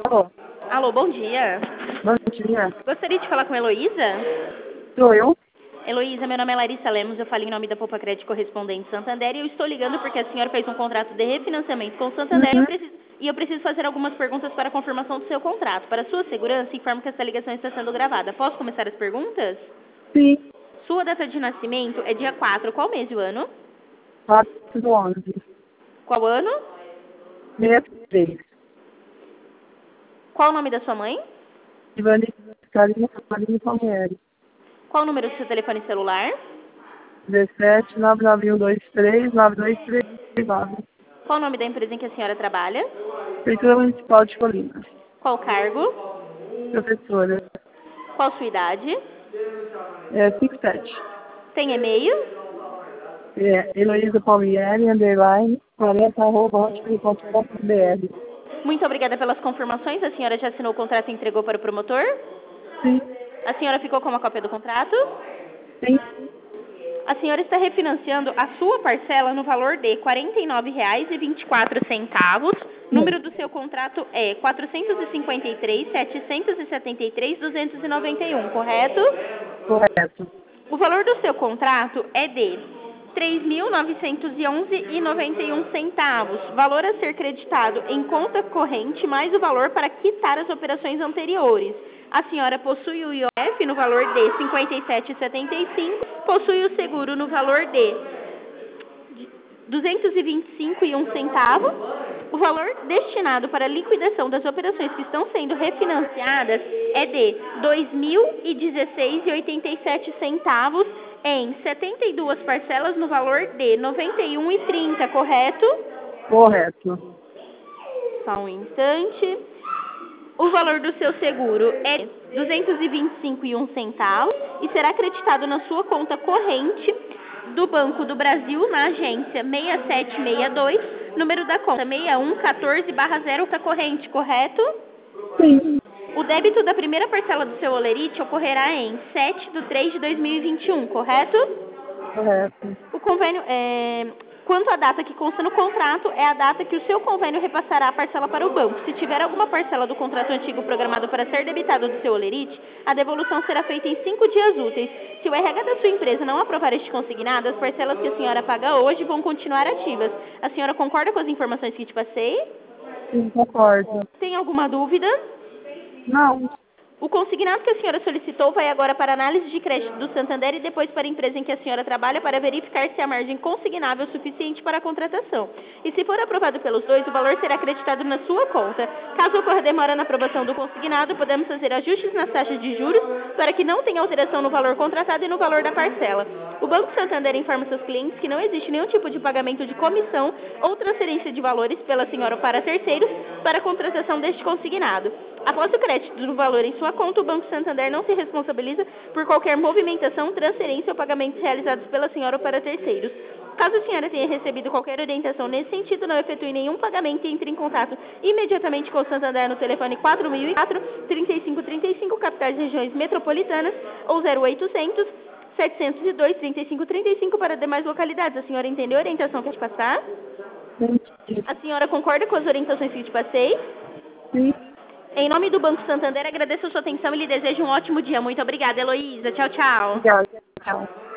Alô, Alô, bom dia. bom dia. Gostaria de falar com a Heloísa? Sou eu? Heloísa, meu nome é Larissa Lemos, eu falo em nome da Poupa Crédito Correspondente Santander e eu estou ligando porque a senhora fez um contrato de refinanciamento com o Santander Uhum. e eu preciso fazer algumas perguntas para a confirmação do seu contrato. Para sua segurança, informo que essa ligação está sendo gravada. Posso começar as perguntas? Sim, Sua data de nascimento é dia 4. Qual mês do ano? 4/11. Qual ano? 63. Qual o nome da sua mãe? Ivani Carina Palmieri. Qual o número do seu telefone celular? 17 99123 9239. Qual o nome da empresa em que a senhora trabalha? Prefeitura Municipal de Colinas. Qual o cargo? Professora. Qual sua idade? 57. Tem e-mail? Heloísa Palmieri, _ 40@hotmail.com.br. Muito obrigada pelas confirmações. A senhora já assinou o contrato e entregou para o promotor? Sim, A senhora ficou com uma cópia do contrato? sim. A senhora está refinanciando a sua parcela no valor de R$ 49,24. Número do seu contrato é 453.773.291, correto? Correto. O valor do seu contrato é de R$ 3.911,91. Valor a ser creditado em conta corrente mais o valor para quitar as operações anteriores. A senhora possui o IOF no valor de R$ 57,75, possui o seguro no valor de R$ 225,01. O valor destinado para a liquidação das operações que estão sendo refinanciadas é de R$ 2.016,87 em 72 parcelas no valor de R$ 91,30, correto? Correto. Só um instante. O valor do seu seguro é R$ 225,01 e será acreditado na sua conta corrente do Banco do Brasil na agência 6762, número da conta 6114/0 corrente, correto? Sim. O débito da primeira parcela do seu holerite ocorrerá em 7/3/2021, correto? Correto. O convênio, quanto à data que consta no contrato, é a data que o seu convênio repassará a parcela para o banco. Se tiver alguma parcela do contrato antigo programado para ser debitada do seu holerite, a devolução será feita em 5 dias úteis. Se o RH da sua empresa não aprovar este consignado, as parcelas que a senhora paga hoje vão continuar ativas. A senhora concorda com as informações que te passei? Sim, concordo. Tem alguma dúvida? Não. O consignado que a senhora solicitou vai agora para análise de crédito do Santander e depois para a empresa em que a senhora trabalha para verificar se a margem consignável é suficiente para a contratação. E se for aprovado pelos dois, o valor será acreditado na sua conta. Caso ocorra demora na aprovação do consignado, podemos fazer ajustes nas taxas de juros para que não tenha alteração no valor contratado e no valor da parcela. O Banco Santander informa seus clientes que não existe nenhum tipo de pagamento de comissão ou transferência de valores pela senhora ou para terceiros para a contratação deste consignado. Após o crédito do valor em sua conta, o Banco Santander não se responsabiliza por qualquer movimentação, transferência ou pagamentos realizados pela senhora ou para terceiros. Caso a senhora tenha recebido qualquer orientação nesse sentido, não efetue nenhum pagamento e entre em contato imediatamente com o Santander no telefone 4004-3535, capitais e regiões metropolitanas, ou 0800 702 3535 para demais localidades. A senhora entendeu a orientação que eu te passar? Entendi. A senhora concorda com as orientações que eu te passei? Sim. Em nome do Banco Santander, agradeço a sua atenção e lhe desejo um ótimo dia. Muito obrigada, Heloísa. Tchau, tchau. Obrigada. Tchau.